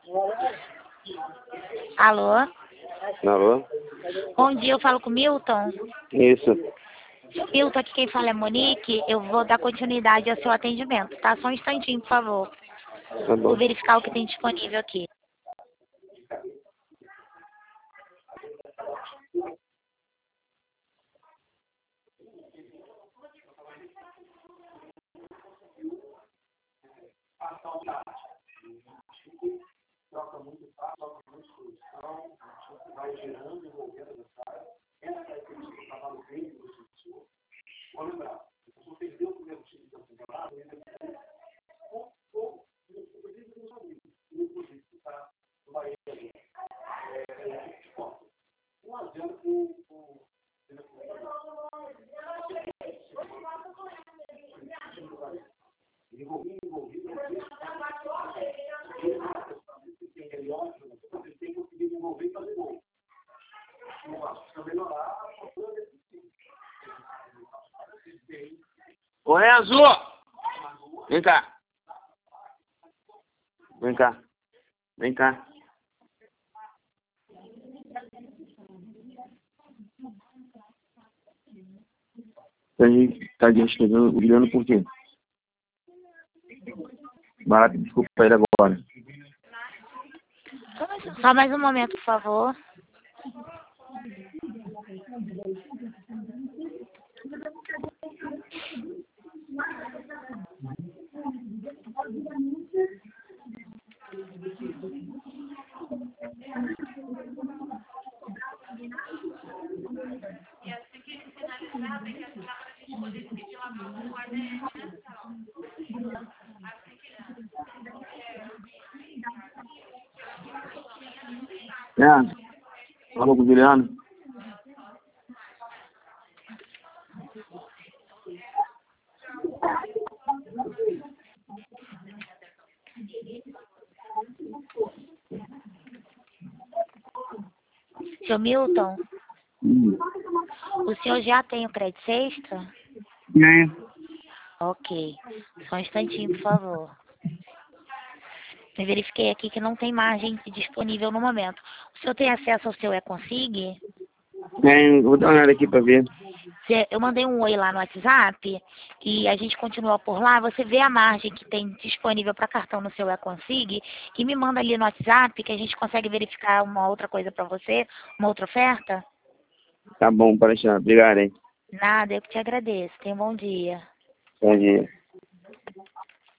Alô? Alô? Bom dia, eu falo com o Milton. Isso. Milton, aqui quem fala é Monique. Eu vou dar continuidade ao seu atendimento, tá? Só um instantinho, por favor. Tá bom. Vou verificar o que tem disponível aqui. Ô, Renzo! Vem cá. Vem cá. Vem cá. Tá ligando por quê? Barato, desculpa ele agora. Só mais um momento, por favor. Falou com o Juliano? Seu Milton, o senhor já tem o crédito extra? Ok. Só um instantinho, por favor. Eu verifiquei aqui que não tem margem disponível no momento. O senhor tem acesso ao seu e-consig? Vou dar uma olhada aqui pra ver. Eu mandei um oi lá no WhatsApp e a gente continua por lá. Você vê a margem que tem disponível para cartão no seu e-consig e me manda ali no WhatsApp que a gente consegue verificar uma outra coisa para você, uma outra oferta. Tá bom, pode deixar. Obrigado, hein? Nada, eu que te agradeço. Tenha um bom dia. Bom dia.